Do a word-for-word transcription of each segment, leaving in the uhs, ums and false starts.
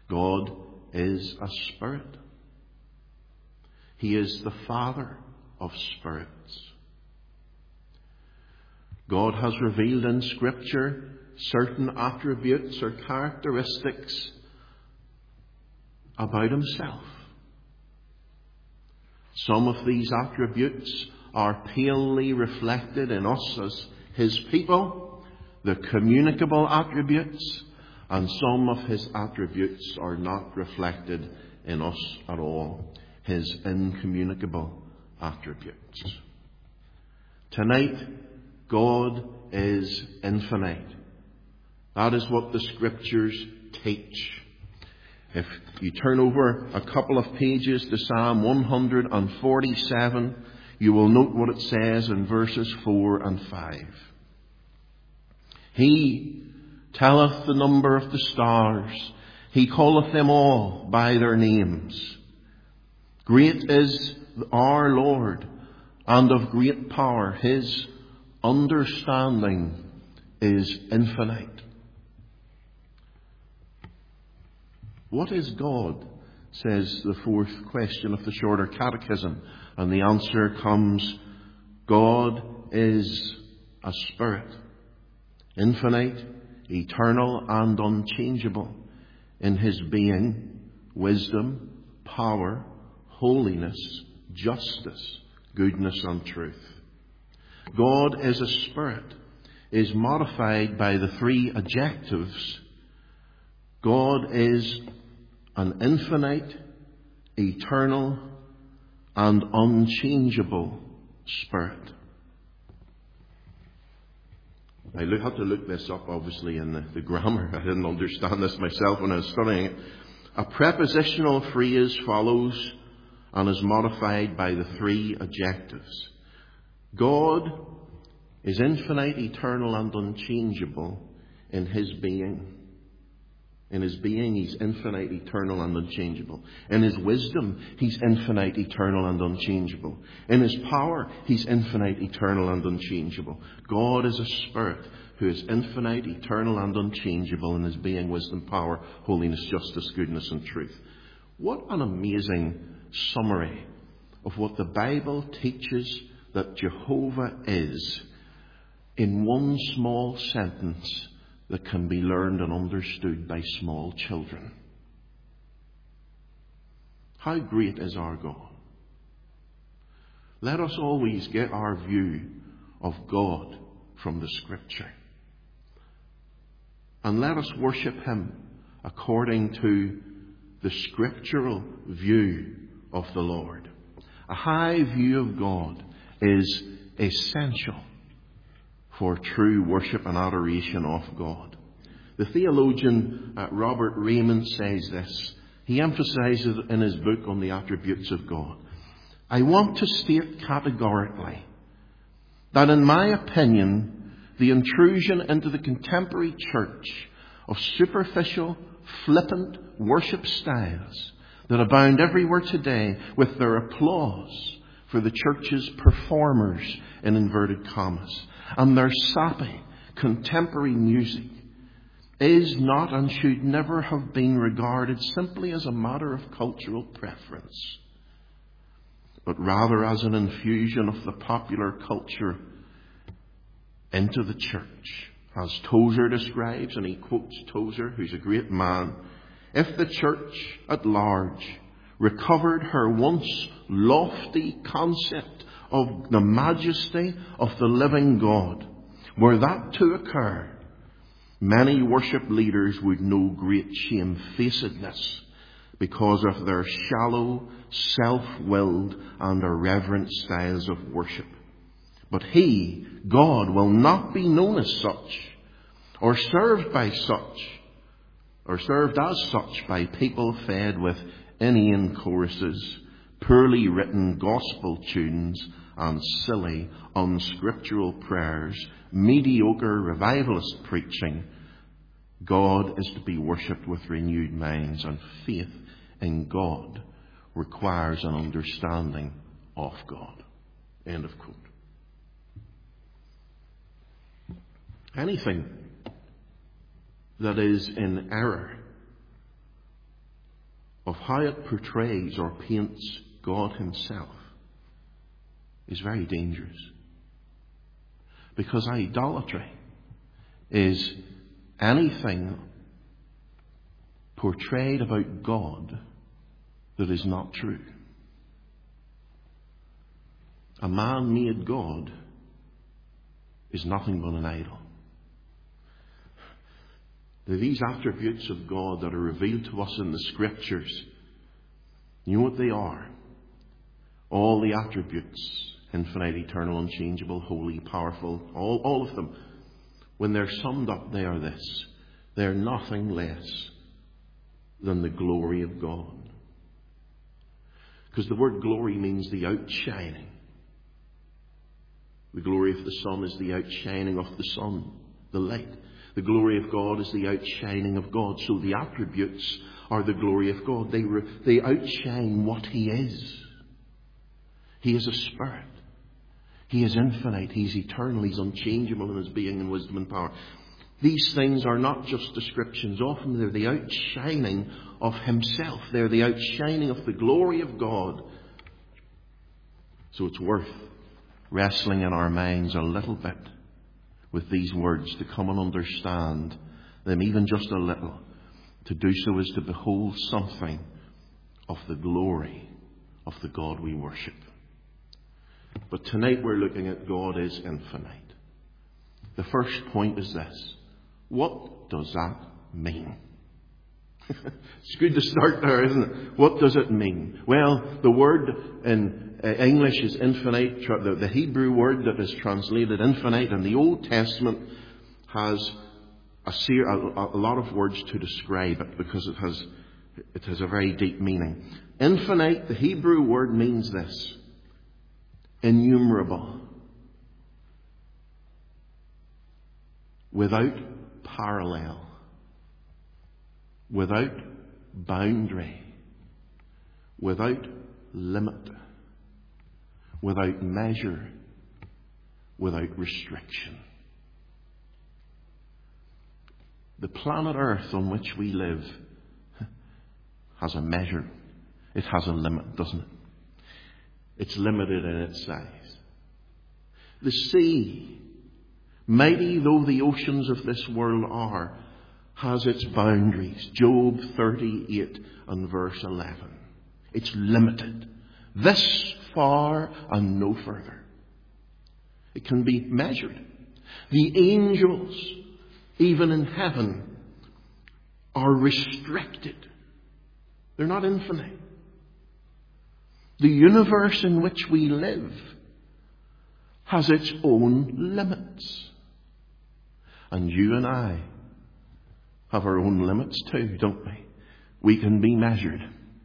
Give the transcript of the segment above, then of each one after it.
God is a spirit. He is the Father of spirits. God has revealed in Scripture certain attributes or characteristics about himself. Some of these attributes are plainly reflected in us as his people, the communicable attributes, and some of his attributes are not reflected in us at all, his incommunicable attributes. Tonight, God is infinite. That is what the Scriptures teach. If you turn over a couple of pages to Psalm one forty-seven, you will note what it says in verses four and five. He telleth the number of the stars. He calleth them all by their names. Great is our Lord, and of great power. His understanding is infinite. What is God? Says the fourth question of the Shorter Catechism. And the answer comes, God is a spirit, infinite, eternal and unchangeable in his being, wisdom, power, holiness, justice, goodness and truth. God is a spirit is modified by the three adjectives. God is an infinite, eternal, and unchangeable spirit. I had to look this up, obviously, in the, the grammar. I didn't understand this myself when I was studying it. A prepositional phrase follows and is modified by the three adjectives. God is infinite, eternal, and unchangeable in his being. In his being, he's infinite, eternal, and unchangeable. In his wisdom, he's infinite, eternal, and unchangeable. In his power, he's infinite, eternal, and unchangeable. God is a spirit who is infinite, eternal, and unchangeable in his being, wisdom, power, holiness, justice, goodness, and truth. What an amazing summary of what the Bible teaches that Jehovah is in one small sentence that can be learned and understood by small children. How great is our God? Let us always get our view of God from the Scripture. And let us worship him according to the scriptural view of the Lord. A high view of God is essential for true worship and adoration of God. The theologian uh, Robert Raymond says this. He emphasizes in his book on the attributes of God. I want to state categorically that in my opinion, the intrusion into the contemporary church of superficial, flippant worship styles that abound everywhere today with their applause for the church's performers in inverted commas and their sappy contemporary music is not and should never have been regarded simply as a matter of cultural preference, but rather as an infusion of the popular culture into the church. As Tozer describes, and he quotes Tozer, who's a great man, if the church at large recovered her once lofty concept of the majesty of the living God, were that to occur, many worship leaders would know great shamefacedness because of their shallow, self-willed and irreverent styles of worship. But he, God, will not be known as such, or served by such, or served as such by people fed with inane choruses, poorly written gospel tunes, and silly, unscriptural prayers, mediocre revivalist preaching. God is to be worshipped with renewed minds, and faith in God requires an understanding of God. End of quote. Anything that is in error of how it portrays or paints God himself is very dangerous. Because idolatry is anything portrayed about God that is not true. A man-made God is nothing but an idol. These attributes of God that are revealed to us in the Scriptures, you know what they are? All the attributes, infinite, eternal, unchangeable, holy, powerful, all, all of them, when they're summed up, they are this. They're nothing less than the glory of God. Because the word glory means the outshining. The glory of the sun is the outshining of the sun, the light. The glory of God is the outshining of God. So the attributes are the glory of God. They, re, they outshine what he is. He is a spirit. He is infinite. He is eternal. He is unchangeable in his being and wisdom and power. These things are not just descriptions. Often they're the outshining of himself. They're the outshining of the glory of God. So it's worth wrestling in our minds a little bit with these words to come and understand them even just a little. To do so is to behold something of the glory of the God we worship. But tonight we're looking at God is infinite. The first point is this. What does that mean? It's good to start there, isn't it? What does it mean? Well, the word in English is infinite. The Hebrew word that is translated infinite in the Old Testament has a, ser- a, a lot of words to describe it because it has, it has a very deep meaning. Infinite, the Hebrew word means this. Innumerable. Without parallel. Without boundary. Without limit. Without measure. Without restriction. The planet Earth on which we live has a measure. It has a limit, doesn't it? It's limited in its size. The sea, mighty though the oceans of this world are, has its boundaries. Job thirty-eight and verse eleven. It's limited. This far and no further. It can be measured. The angels, even in heaven, are restricted. They're not infinite. The universe in which we live has its own limits. And you and I have our own limits too, don't we? We can be measured.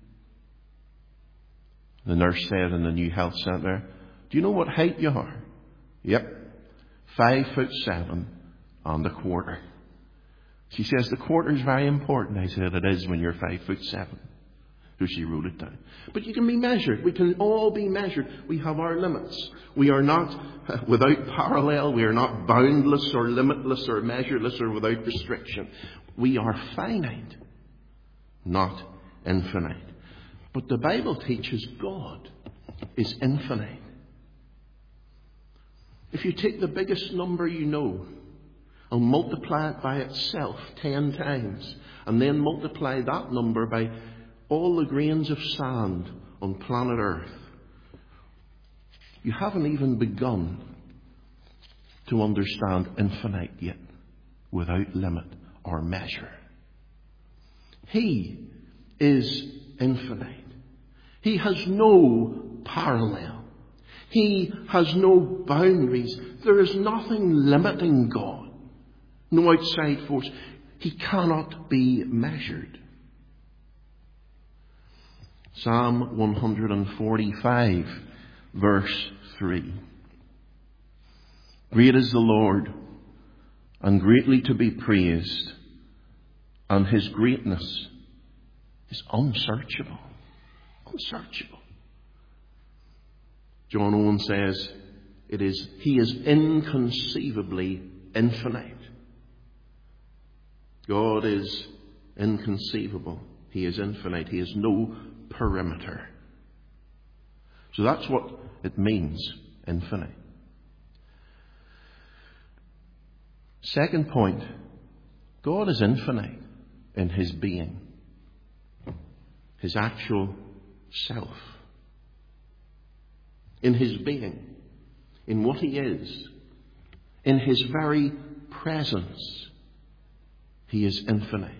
The nurse said in the new health centre, do you know what height you are? Yep. Five foot seven and a quarter. She says, the quarter is very important. I said, it is when you're five foot seven. So she wrote it down. But you can be measured. We can all be measured. We have our limits. We are not without parallel. We are not boundless or limitless or measureless or without restriction. We are finite, not infinite. But the Bible teaches God is infinite. If you take the biggest number you know and multiply it by itself ten times, and then multiply that number by all the grains of sand on planet Earth, you haven't even begun to understand infinite yet, without limit or measure. He is infinite. He has no parallel. He has no boundaries. There is nothing limiting God. No outside force. He cannot be measured. Psalm one forty-five, verse three. Great is the Lord, and greatly to be praised, and his greatness is unsearchable. Unsearchable. John Owen says, it is, he is inconceivably infinite. God is inconceivable. He is infinite. He has no perimeter. So that's what it means, infinite. Second point, God is infinite in His being, His actual self. In His being, in what He is, in His very presence, He is infinite.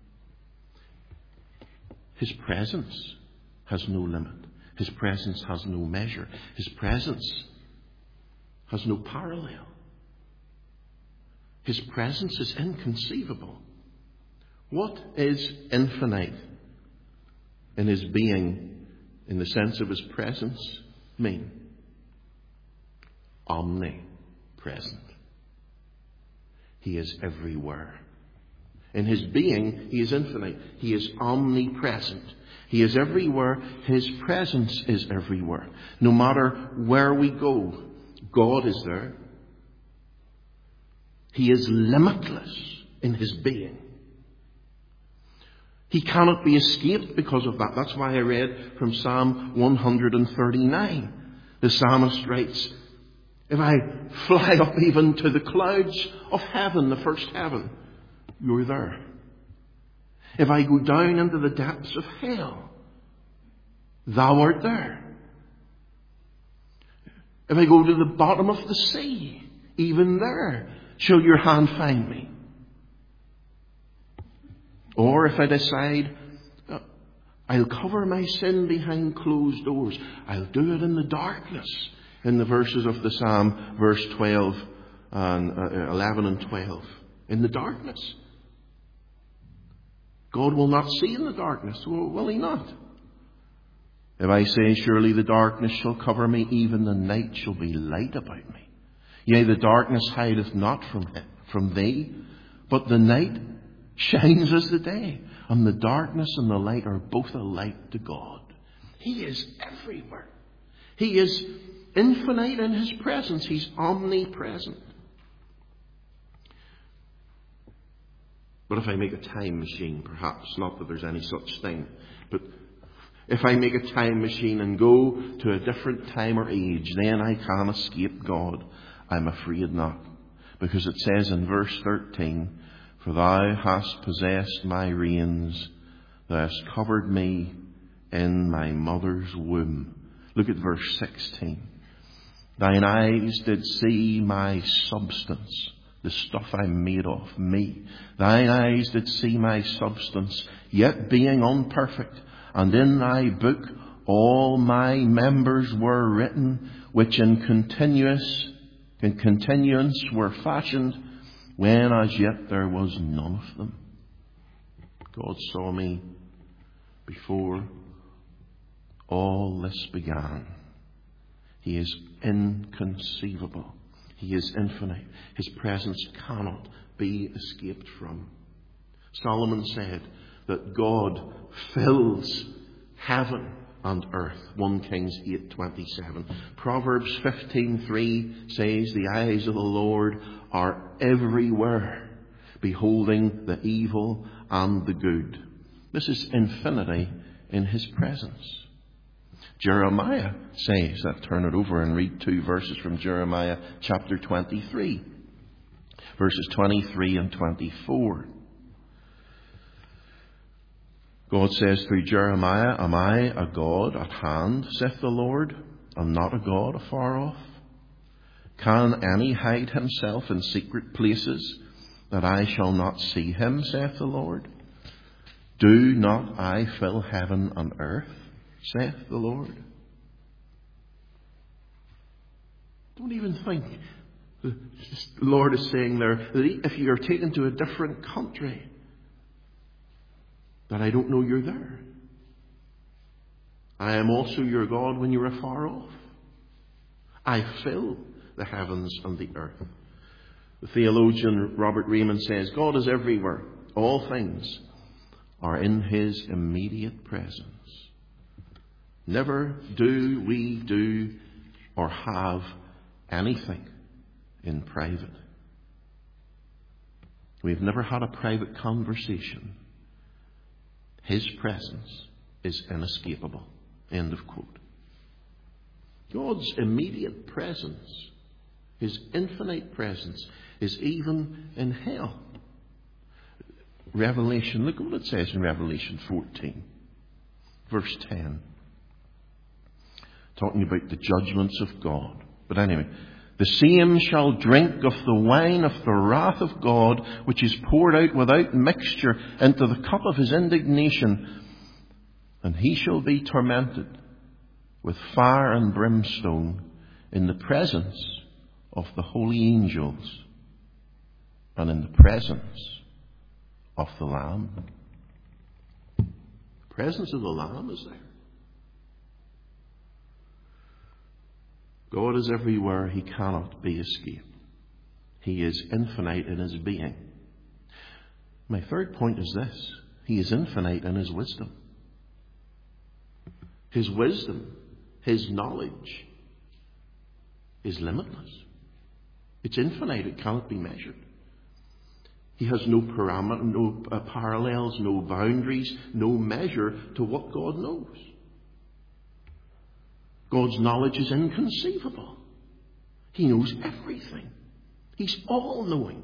His presence has no limit. His presence has no measure. His presence has no parallel. His presence is inconceivable. What is infinite in His being, in the sense of His presence, mean? Omnipresent. He is everywhere. In His being, He is infinite. He is omnipresent. He is everywhere. His presence is everywhere. No matter where we go, God is there. He is limitless in His being. He cannot be escaped because of that. That's why I read from Psalm one thirty-nine. The psalmist writes, if I fly up even to the clouds of heaven, the first heaven, You're there. If I go down into the depths of hell, Thou art there. If I go to the bottom of the sea, even there shall Your hand find me. Or if I decide, uh, I'll cover my sin behind closed doors, I'll do it in the darkness. In the verses of the Psalm, verse twelve and uh, eleven and twelve. In the darkness. God will not see in the darkness, will He not? If I say, surely the darkness shall cover me, even the night shall be light about me. Yea, the darkness hideth not from him, from thee, but the night shines as the day, and the darkness and the light are both alike to God. He is everywhere. He is infinite in His presence. He's omnipresent. But if I make a time machine, perhaps, not that there's any such thing, but if I make a time machine and go to a different time or age, then I can escape God. I'm afraid not. Because it says in verse thirteen, for Thou hast possessed my reins, Thou hast covered me in my mother's womb. Look at verse sixteen. Thine eyes did see my substance, the stuff I'm made of, me. Thine eyes did see my substance, yet being unperfect. And in Thy book all my members were written, which in continuous, in continuance were fashioned, when as yet there was none of them. God saw me before all this began. He is inconceivable. He is infinite. His presence cannot be escaped from. Solomon said that God fills heaven and earth. First Kings eight twenty-seven. Proverbs fifteen three says, the eyes of the Lord are everywhere, beholding the evil and the good. This is infinity in His presence. Jeremiah says that. Turn it over and read two verses from Jeremiah chapter twenty-three. Verses twenty-three and twenty-four. God says through Jeremiah, am I a God at hand, saith the Lord, and not a God afar off? Can any hide himself in secret places, that I shall not see him, saith the Lord? Do not I fill heaven and earth, saith the Lord? Don't even think the Lord is saying there that if you are taken to a different country, that I don't know you're there. I am also your God when you're afar off. I fill the heavens and the earth. The theologian Robert Raymond says, God is everywhere. All things are in His immediate presence. Never do we do or have anything in private. We've never had a private conversation. His presence is inescapable. End of quote. God's immediate presence, His infinite presence, is even in hell. Revelation, look what it says in Revelation fourteen, verse ten. Talking about the judgments of God. But anyway, the same shall drink of the wine of the wrath of God, which is poured out without mixture into the cup of His indignation, and he shall be tormented with fire and brimstone in the presence of the holy angels and in the presence of the Lamb. The presence of the Lamb is there. God is everywhere. He cannot be escaped. He is infinite in His being. My third point is this. He is infinite in His wisdom. His wisdom, His knowledge is limitless. It's infinite. It cannot be measured. He has no parameter, no uh, parallels, no boundaries, no measure to what God knows. God's knowledge is inconceivable. He knows everything. He's all-knowing.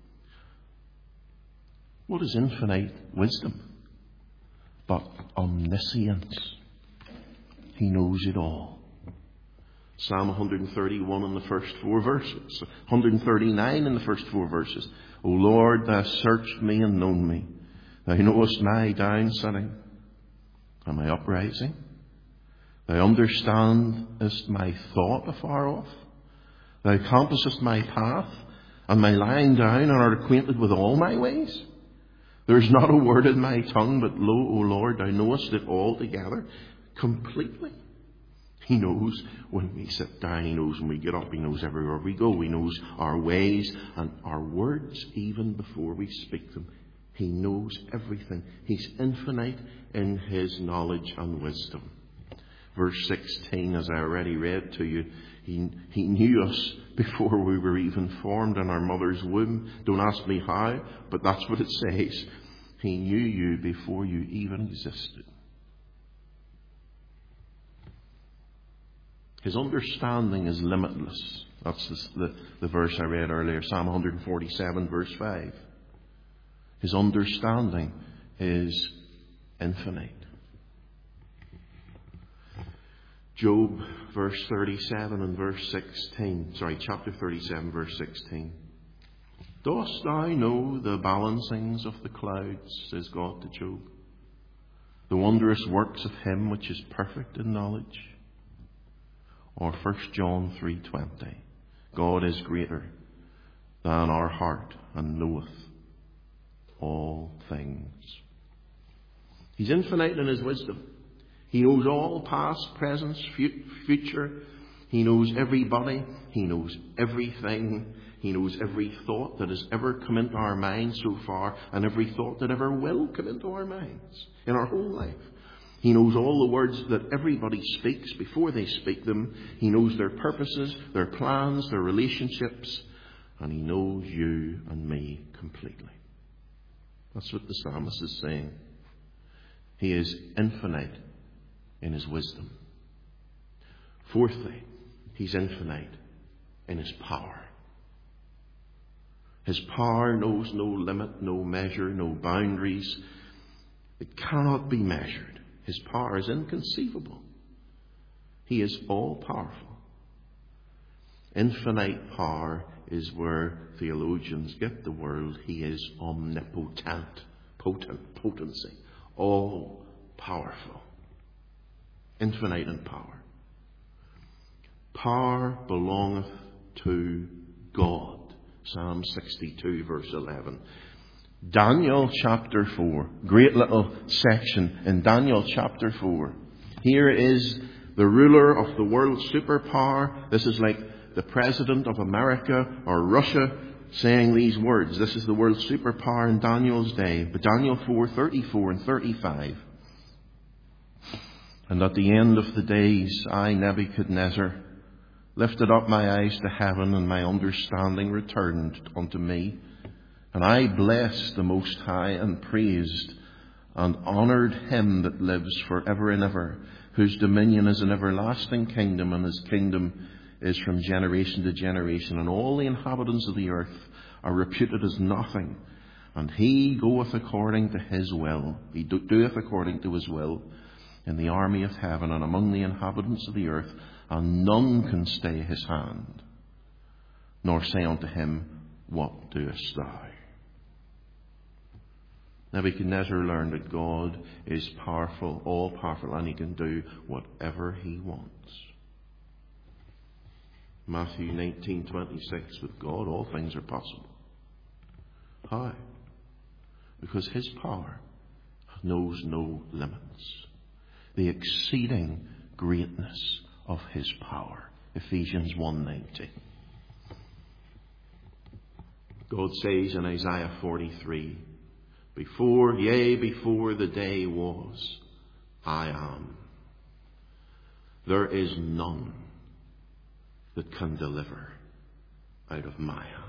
What is infinite wisdom? But omniscience. He knows it all. Psalm one thirty-one in the first four verses. one thirty-nine in the first four verses. O Lord, Thou hast searched me and known me. Thou knowest my down sitting and my uprising. Thou understandest my thought afar off. Thou compassest my path and my lying down, and art acquainted with all my ways. There is not a word in my tongue, but lo, O Lord, Thou knowest it altogether, completely. He knows when we sit down. He knows when we get up. He knows everywhere we go. He knows our ways and our words even before we speak them. He knows everything. He's infinite in His knowledge and wisdom. Verse sixteen, as I already read to you, he, he knew us before we were even formed in our mother's womb. Don't ask me how, but that's what it says. He knew you before you even existed. His understanding is limitless. That's the, the, the verse I read earlier, Psalm one forty-seven, verse five. His understanding is infinite. Job, verse thirty-seven and verse sixteen. Sorry, chapter thirty-seven, verse sixteen. Dost thou know the balancings of the clouds, says God to Job, the wondrous works of Him which is perfect in knowledge? Or First John three twenty. God is greater than our heart and knoweth all things. He's infinite in His wisdom. He knows all past, present, future. He knows everybody. He knows everything. He knows every thought that has ever come into our minds so far, and every thought that ever will come into our minds in our whole life. He knows all the words that everybody speaks before they speak them. He knows their purposes, their plans, their relationships, and He knows you and me completely. That's what the psalmist is saying. He is infinite in His wisdom. Fourthly, He's infinite in His power. His power knows no limit, no measure, no boundaries. It cannot be measured. His power is inconceivable. He is all-powerful. Infinite power is where theologians get the word. He is omnipotent, potent, potency, all-powerful. Infinite in power. Power belongeth to God. Psalm sixty-two, verse eleven. Daniel chapter four. Great little section in Daniel chapter four. Here is the ruler of the world superpower. This is like the president of America or Russia saying these words. This is the world superpower in Daniel's day. But Daniel four, thirty-four and thirty-five. And at the end of the days, I, Nebuchadnezzar, lifted up my eyes to heaven, and my understanding returned unto me. And I blessed the Most High, and praised and honoured him that lives for ever and ever, whose dominion is an everlasting kingdom, and his kingdom is from generation to generation. And all the inhabitants of the earth are reputed as nothing. And he goeth according to his will. He doeth according to his will in the army of heaven and among the inhabitants of the earth. And none can stay his hand, nor say unto him, What doest thou? Nebuchadnezzar learned that God is powerful, all powerful, and he can do whatever he wants. Matthew nineteen twenty-six, with God all things are possible. How? Because his power knows no limits. The exceeding greatness of his power. Ephesians one nineteen. God says in Isaiah forty-three, Before, yea, before the day was, I am. There is none that can deliver out of my hand.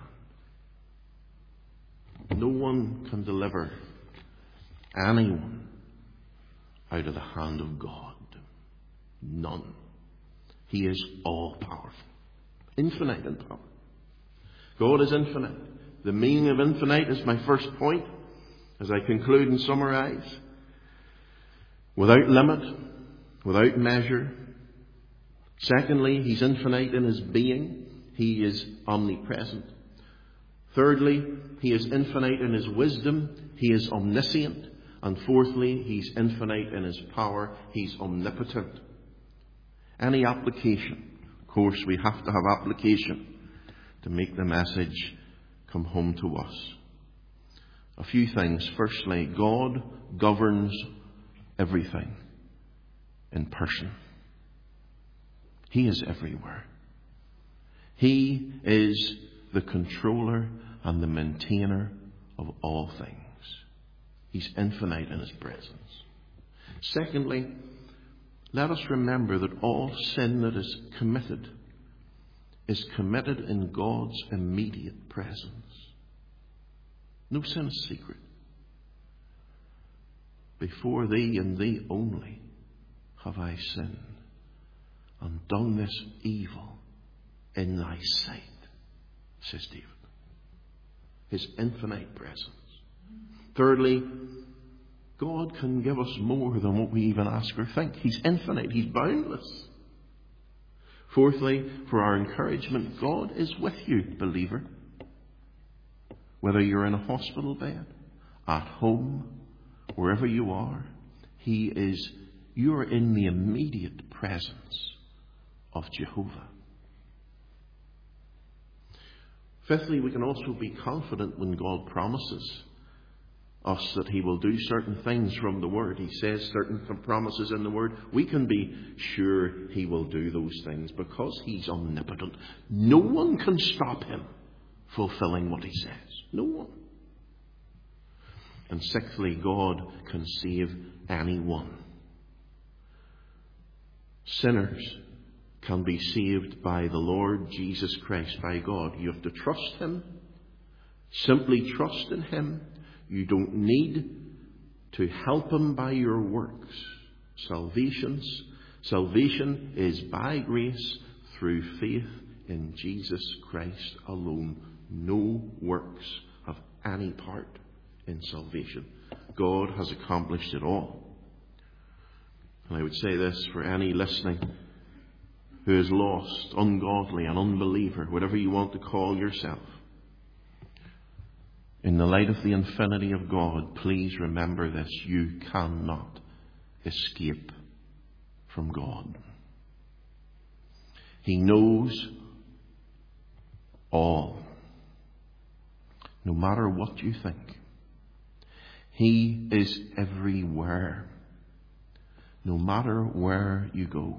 No one can deliver anyone out of the hand of God. None. He is all powerful. Infinite in power. God is infinite. The meaning of infinite is my first point as I conclude and summarize. Without limit, without measure. Secondly, he's infinite in his being. He is omnipresent. Thirdly, he is infinite in his wisdom. He is omniscient. And fourthly, he's infinite in his power. He's omnipotent. Any application? Of course, we have to have application to make the message come home to us. A few things. Firstly, God governs everything in person. He is everywhere. He is the controller and the maintainer of all things. He's infinite in his presence. Secondly, let us remember that all sin that is committed is committed in God's immediate presence. No sin is secret. Before thee and thee only have I sinned and done this evil in thy sight, says David. His infinite presence. Thirdly, God can give us more than what we even ask or think. He's infinite. He's boundless. Fourthly, for our encouragement, God is with you, believer. Whether you're in a hospital bed, at home, wherever you are, He is, you're in the immediate presence of Jehovah. Fifthly, we can also be confident when God promises us that He will do certain things from the Word. He says certain promises in the Word. We can be sure He will do those things because He's omnipotent. No one can stop Him fulfilling what He says. No one. And sixthly, God can save anyone. Sinners can be saved by the Lord Jesus Christ, by God. You have to trust Him. Simply trust in Him. You don't need to help Him by your works. Salvation's, salvation is by grace through faith in Jesus Christ alone. No works have any part in salvation. God has accomplished it all. And I would say this for any listening who is lost, ungodly, an unbeliever, whatever you want to call yourself. In the light of the infinity of God, please remember this. You cannot escape from God. He knows all. No matter what you think. He is everywhere. No matter where you go.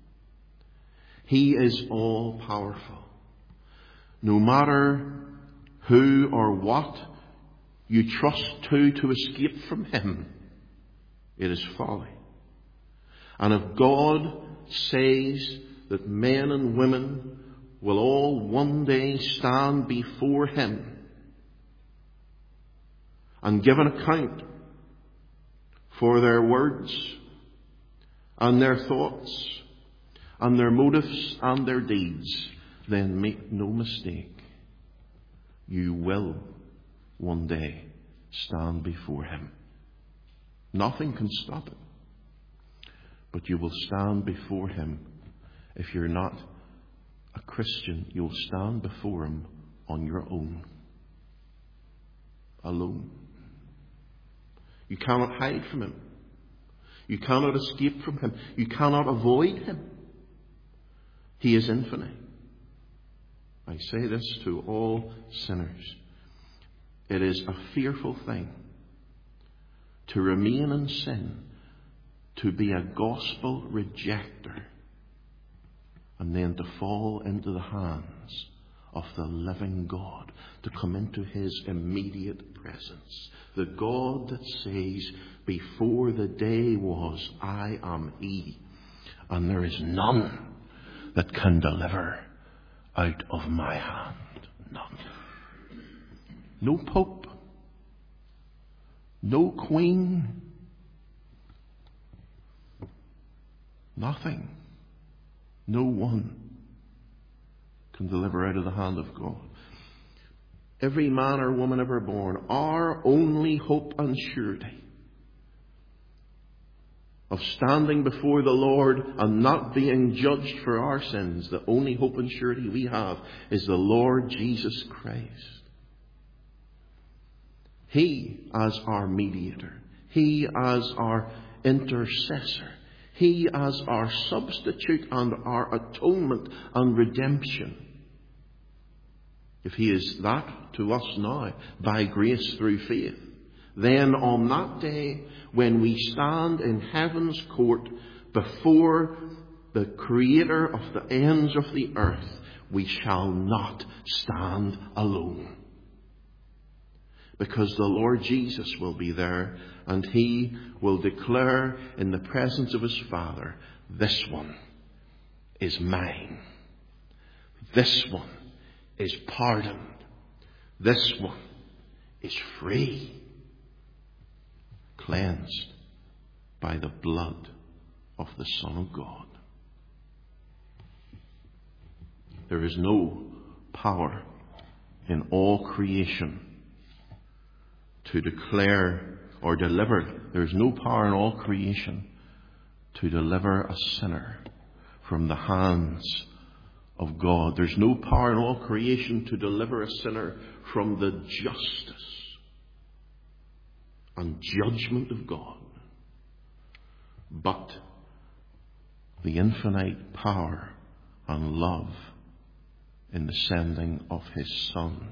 He is all powerful. No matter who or what you trust to to escape from Him, it is folly. And if God says that men and women will all one day stand before Him and give an account for their words and their thoughts and their motives and their deeds, then make no mistake, you will one day stand before Him. Nothing can stop it. But you will stand before Him. If you're not a Christian, you'll stand before Him on your own. Alone. You cannot hide from Him. You cannot escape from Him. You cannot avoid Him. He is infinite. I say this to all sinners. It is a fearful thing to remain in sin, to be a gospel rejecter, and then to fall into the hands of the living God, to come into His immediate presence. The God that says, before the day was, I am He, and there is none that can deliver out of my hand. None. No pope, no queen, nothing, no one can deliver out of the hand of God. Every man or woman ever born, our only hope and surety of standing before the Lord and not being judged for our sins, the only hope and surety we have is the Lord Jesus Christ. He as our mediator, He as our intercessor, He as our substitute and our atonement and redemption. If He is that to us now, by grace through faith, then on that day when we stand in heaven's court before the Creator of the ends of the earth, we shall not stand alone. Because the Lord Jesus will be there, and He will declare in the presence of His Father, this one is mine. This one is pardoned. This one is free. Cleansed by the blood of the Son of God. There is no power in all creation to declare or deliver. There is no power in all creation to deliver a sinner from the hands of God. There's no power in all creation to deliver a sinner from the justice and judgment of God. But the infinite power and love in the sending of His Son.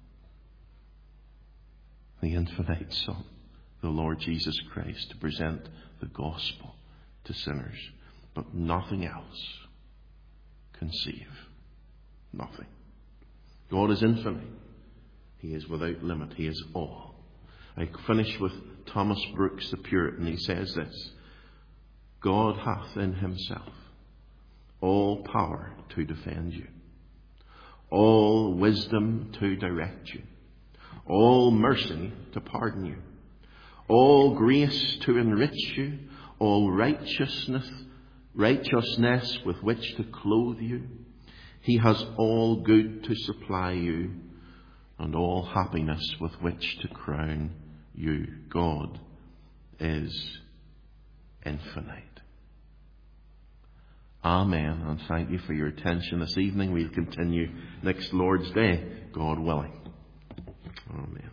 The infinite Son, the Lord Jesus Christ, to present the gospel to sinners. But nothing else can save. Nothing. God is infinite. He is without limit. He is all. I finish with Thomas Brooks, the Puritan. He says this: God hath in Himself all power to defend you, all wisdom to direct you, all mercy to pardon you, all grace to enrich you, all righteousness, righteousness with which to clothe you. He has all good to supply you, and all happiness with which to crown you. God is infinite. Amen. And thank you for your attention this evening. We'll continue next Lord's Day, God willing. Amen.